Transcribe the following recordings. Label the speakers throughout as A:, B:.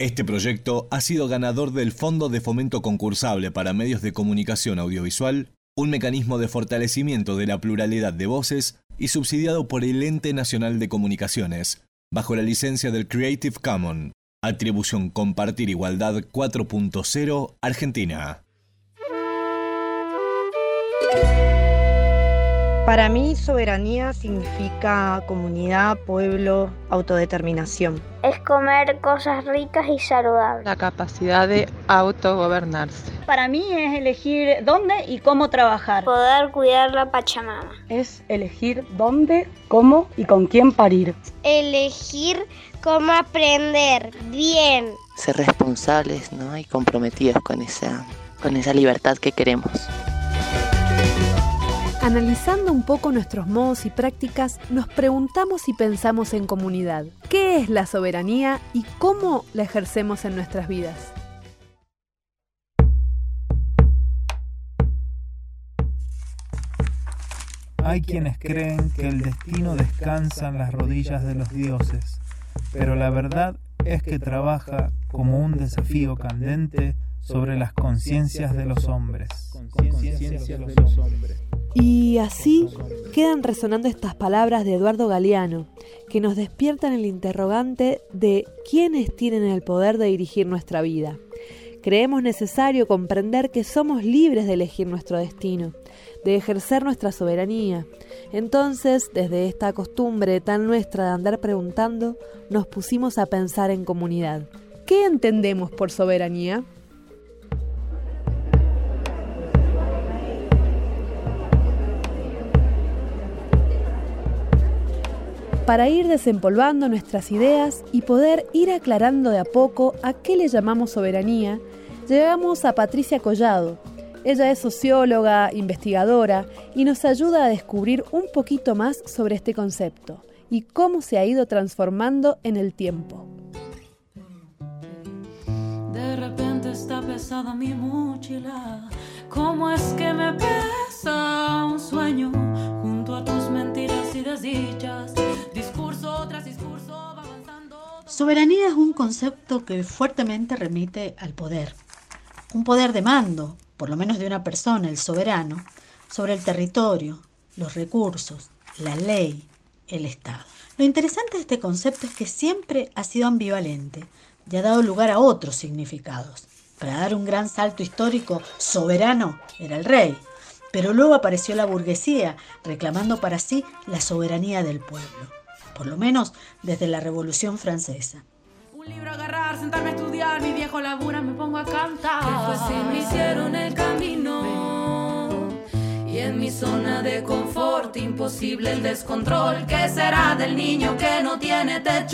A: Este proyecto ha sido ganador del Fondo de Fomento Concursable para Medios de Comunicación Audiovisual, un mecanismo de fortalecimiento de la pluralidad de voces y subsidiado por el Ente Nacional de Comunicaciones, bajo la licencia del Creative Commons. Atribución Compartir Igualdad 4.0 Argentina.
B: Para mí, soberanía significa comunidad, pueblo, autodeterminación.
C: Es comer cosas ricas y saludables.
D: La capacidad de autogobernarse.
E: Para mí es elegir dónde y cómo trabajar.
C: Poder cuidar la Pachamama.
F: Es elegir dónde, cómo y con quién parir.
G: Elegir cómo aprender bien.
H: Ser responsables, ¿no? Y comprometidos con esa libertad que queremos.
I: Analizando un poco nuestros modos y prácticas, nos preguntamos y pensamos en comunidad. ¿Qué es la soberanía y cómo la ejercemos en nuestras vidas?
J: Hay quienes creen que el destino descansa en las rodillas de los dioses, pero la verdad es que trabaja como un desafío candente sobre las conciencias de los hombres.
I: Y así quedan resonando estas palabras de Eduardo Galeano, que nos despiertan el interrogante de quiénes tienen el poder de dirigir nuestra vida. Creemos necesario comprender que somos libres de elegir nuestro destino, de ejercer nuestra soberanía. Entonces, desde esta costumbre tan nuestra de andar preguntando, nos pusimos a pensar en comunidad. ¿Qué entendemos por soberanía? Para ir desempolvando nuestras ideas y poder ir aclarando de a poco a qué le llamamos soberanía, llegamos a Patricia Collado. Ella es socióloga, investigadora y nos ayuda a descubrir un poquito más sobre este concepto y cómo se ha ido transformando en el tiempo.
K: De repente está pesada mi mochila, ¿cómo es que me pesa un sueño junto a tus mentiras y desdichas? Discurso tras discurso va avanzando.
L: Soberanía es un concepto que fuertemente remite al poder. Un poder de mando, por lo menos de una persona, el soberano, sobre el territorio, los recursos, la ley, el Estado. Lo interesante de este concepto es que siempre ha sido ambivalente y ha dado lugar a otros significados. Para dar un gran salto histórico, soberano era el rey, pero luego apareció la burguesía reclamando para sí la soberanía del pueblo, por lo menos desde la Revolución Francesa.
K: Un libro a agarrar, sentarme a estudiar, mi viejo labura, me pongo a cantar. ¿Qué fue si me hicieron el camino? Y en mi zona de confort, imposible el descontrol. ¿Qué será del niño que no tiene techo?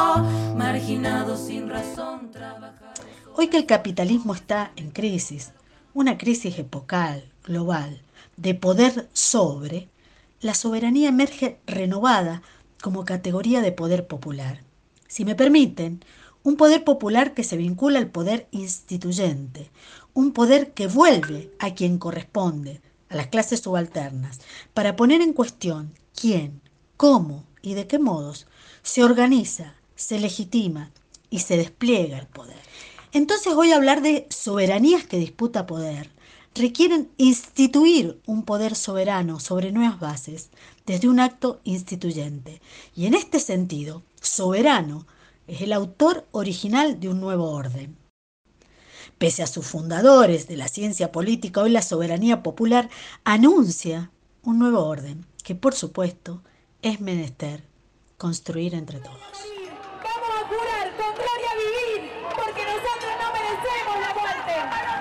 K: Marginado sin razón, trabajar.
L: Hoy que el capitalismo está en crisis, una crisis epocal, global, de poder sobre, la soberanía emerge renovada como categoría de poder popular. Si me permiten, un poder popular que se vincula al poder instituyente, un poder que vuelve a quien corresponde, a las clases subalternas, para poner en cuestión quién, cómo y de qué modos se organiza, se legitima y se despliega el poder. Entonces voy a hablar de soberanías que disputa poder. Requieren instituir un poder soberano sobre nuevas bases, desde un acto instituyente. Y en este sentido, soberano es el autor original de un nuevo orden. Pese a sus fundadores de la ciencia política, hoy la soberanía popular anuncia un nuevo orden que, por supuesto, es menester construir entre todos.
M: Vamos a jurar con gloria vivir, porque nosotros no merecemos la muerte.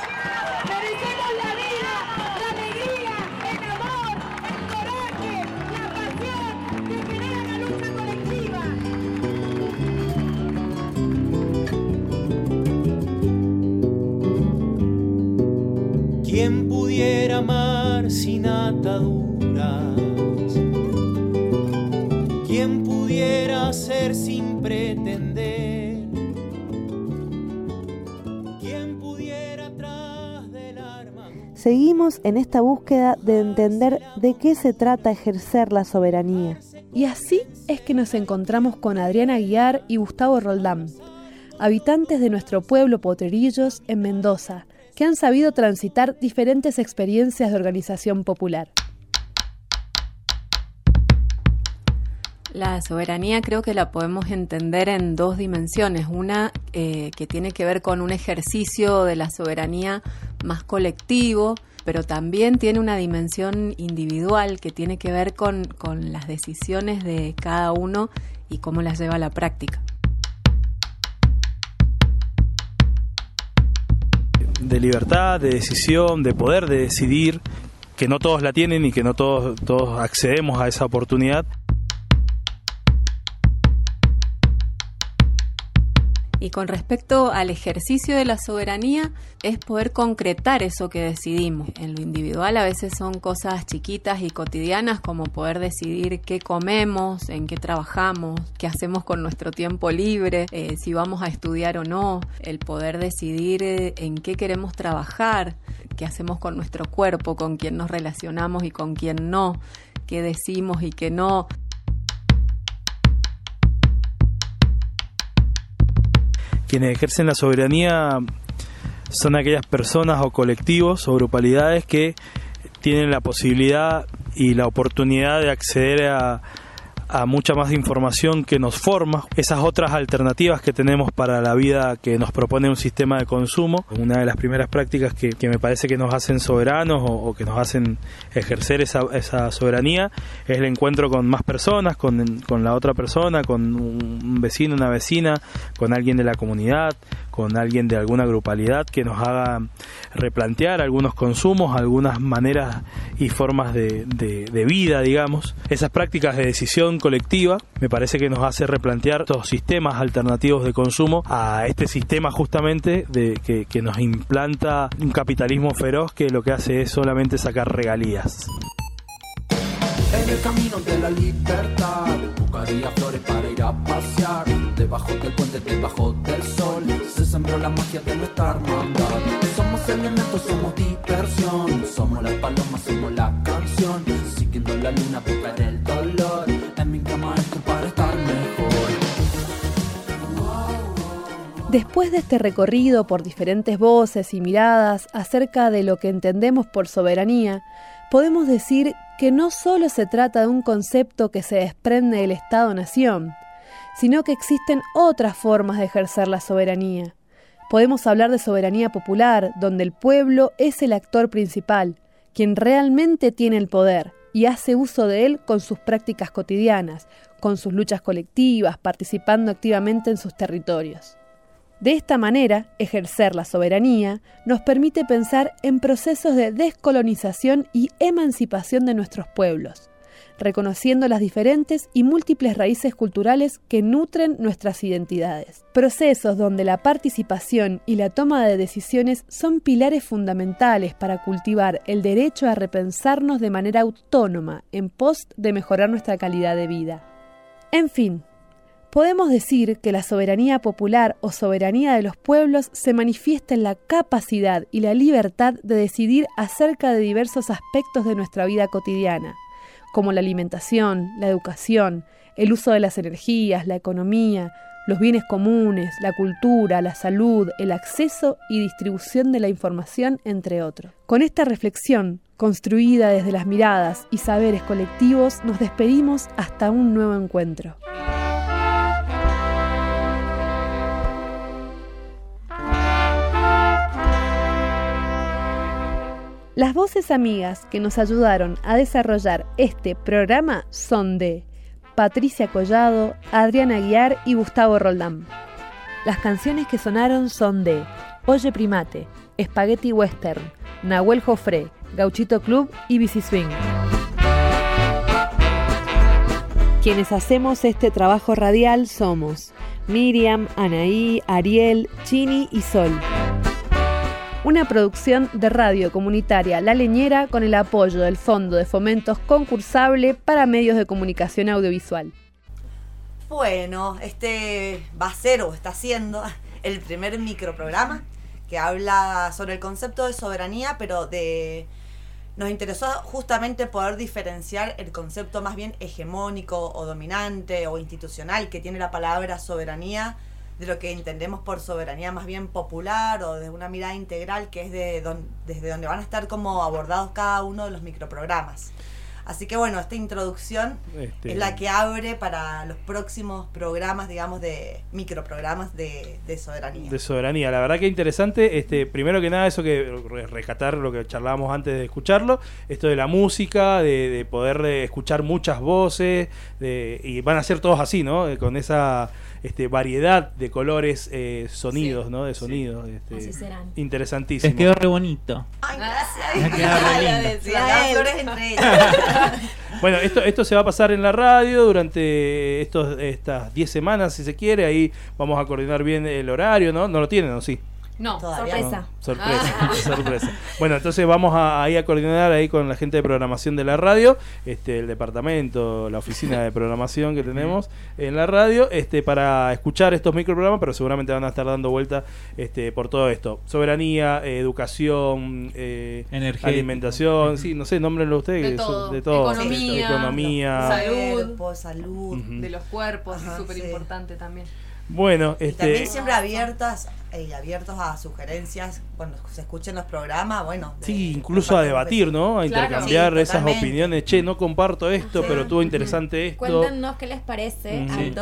M: Merecemos la vida, la alegría, el amor, el coraje, la pasión que genera la lucha colectiva.
N: ¿Quién pudiera amar sin ataduras? ¿Quién pudiera ser sin pretender? ¿Quién pudiera tras del arma?
I: Seguimos en esta búsqueda de entender de qué se trata ejercer la soberanía. Y así es que nos encontramos con Adriana Aguiar y Gustavo Roldán. habitantes de nuestro pueblo Potrerillos en Mendoza, que han sabido transitar diferentes experiencias de organización popular.
O: La soberanía creo que la podemos entender en dos dimensiones. Una que tiene que ver con un ejercicio de la soberanía más colectivo, pero también tiene una dimensión individual que tiene que ver con las decisiones de cada uno y cómo las lleva a la práctica.
J: De libertad, de decisión, de poder de decidir, que no todos la tienen y que no todos accedemos a esa oportunidad.
O: Y con respecto al ejercicio de la soberanía, es poder concretar eso que decidimos. En lo individual a veces son cosas chiquitas y cotidianas, como poder decidir qué comemos, en qué trabajamos, qué hacemos con nuestro tiempo libre, si vamos a estudiar o no, el poder decidir en qué queremos trabajar, qué hacemos con nuestro cuerpo, con quién nos relacionamos y con quién no, qué decimos y qué no.
J: Quienes ejercen la soberanía son aquellas personas o colectivos o grupalidades que tienen la posibilidad y la oportunidad de acceder a mucha más información que nos forma, esas otras alternativas que tenemos para la vida que nos propone un sistema de consumo. Una de las primeras prácticas que me parece que nos hacen soberanos o que nos hacen ejercer esa soberanía es el encuentro con más personas, con la otra persona, con un vecino, una vecina, con alguien de la comunidad, con alguien de alguna grupalidad que nos haga replantear algunos consumos, algunas maneras y formas de vida, digamos. Esas prácticas de decisión colectiva me parece que nos hace replantear estos sistemas alternativos de consumo a este sistema justamente que nos implanta un capitalismo feroz que lo que hace es solamente sacar regalías.
N: En el camino de la libertad buscaría flores para ir a pasear. Debajo del puente, debajo del sol, se sembró la magia de nuestra hermandad. Somos elementos, somos diversión, somos las palomas, somos la canción. Siguiendo la luna, buscar el dolor. En mi cama esto para estar mejor.
I: Después de este recorrido por diferentes voces y miradas acerca de lo que entendemos por soberanía, podemos decir que no solo se trata de un concepto que se desprende del Estado-Nación, sino que existen otras formas de ejercer la soberanía. Podemos hablar de soberanía popular, donde el pueblo es el actor principal, quien realmente tiene el poder y hace uso de él con sus prácticas cotidianas, con sus luchas colectivas, participando activamente en sus territorios. De esta manera, ejercer la soberanía nos permite pensar en procesos de descolonización y emancipación de nuestros pueblos, reconociendo las diferentes y múltiples raíces culturales que nutren nuestras identidades. Procesos donde la participación y la toma de decisiones son pilares fundamentales para cultivar el derecho a repensarnos de manera autónoma en pos de mejorar nuestra calidad de vida. En fin, podemos decir que la soberanía popular o soberanía de los pueblos se manifiesta en la capacidad y la libertad de decidir acerca de diversos aspectos de nuestra vida cotidiana, como la alimentación, la educación, el uso de las energías, la economía, los bienes comunes, la cultura, la salud, el acceso y distribución de la información, entre otros. Con esta reflexión, construida desde las miradas y saberes colectivos, nos despedimos hasta un nuevo encuentro. Las voces amigas que nos ayudaron a desarrollar este programa son de Patricia Collado, Adriana Aguiar y Gustavo Roldán. Las canciones que sonaron son de Oye Primate, Spaghetti Western, Nahuel Jofré, Gauchito Club y Bici Swing. Quienes hacemos este trabajo radial somos Miriam, Anaí, Ariel, Chini y Sol. Una producción de Radio Comunitaria La Leñera con el apoyo del Fondo de Fomentos Concursable para Medios de Comunicación Audiovisual.
P: Bueno, este va a ser o está siendo el primer microprograma que habla sobre el concepto de soberanía, pero nos interesó justamente poder diferenciar el concepto más bien hegemónico o dominante o institucional que tiene la palabra soberanía de lo que entendemos por soberanía más bien popular o de una mirada integral, que es desde donde van a estar como abordados cada uno de los microprogramas. Así que bueno, esta introducción es la que abre para los próximos programas, digamos, de microprogramas de soberanía.
Q: De soberanía, la verdad que interesante. Primero que nada, eso que rescatar lo que charlábamos antes de escucharlo, esto de la música, de poder escuchar muchas voces, y van a ser todos así, ¿no? Con esa variedad de colores, sonidos, ¿no? De sonidos.
R: Así serán.
Q: Interesantísimo.
S: Les quedó re bonito.
P: Ay, gracias.
S: Les quedó re lindo.
P: Flores entre ellos.
Q: Bueno, esto se va a pasar en la radio durante estas 10 semanas, si se quiere. Ahí vamos a coordinar bien el horario, ¿no? ¿No lo tienen o sí?
R: No, sorpresa.
Q: No, sorpresa. Bueno, entonces vamos a coordinar ahí con la gente de programación de la radio, el departamento, la oficina de programación que tenemos en la radio, para escuchar estos microprogramas, pero seguramente van a estar dando vuelta por todo esto. Soberanía, educación, alimentación, sí, no sé, nómbrenlo ustedes. De todo. Economía.
P: Salud.
R: De los cuerpos, súper importante también.
Q: Bueno,
P: y también siempre abiertos a sugerencias cuando se escuchen los programas, bueno.
Q: Sí, incluso a debatir, ¿no? A intercambiar esas opiniones. Che, no comparto esto, pero estuvo interesante esto.
R: Cuéntenos qué les parece al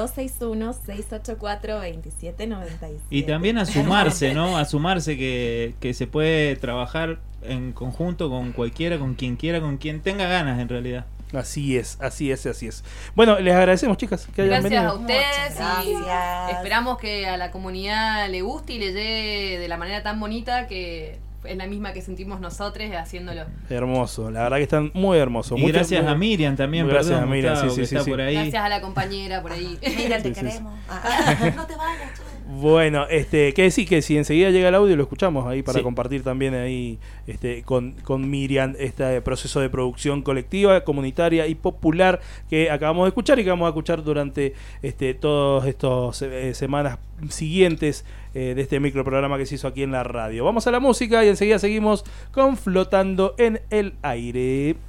R: 261-684-2797.
S: Y también a sumarse, ¿no? A sumarse que se puede trabajar en conjunto con cualquiera, con quien quiera, con quien tenga ganas en realidad.
Q: Así es. Bueno, les agradecemos, chicas, que hayan venido.
R: Gracias a ustedes.
P: Gracias.
R: Y esperamos que a la comunidad le guste y le llegue de la manera tan bonita que es la misma que sentimos nosotros haciéndolo.
Q: Hermoso, la verdad que están muy hermosos.
S: Y gracias a Miriam también.
Q: Gracias a Miriam, sí.
S: Por ahí.
R: Gracias a la compañera por ahí.
P: Miriam, te queremos. No te vayas, tú.
Q: Bueno, que decir que si enseguida llega el audio lo escuchamos ahí para compartir también ahí con Miriam este proceso de producción colectiva, comunitaria y popular que acabamos de escuchar y que vamos a escuchar durante todos estos semanas siguientes de este microprograma que se hizo aquí en la radio. Vamos a la música y enseguida seguimos con Flotando en el Aire.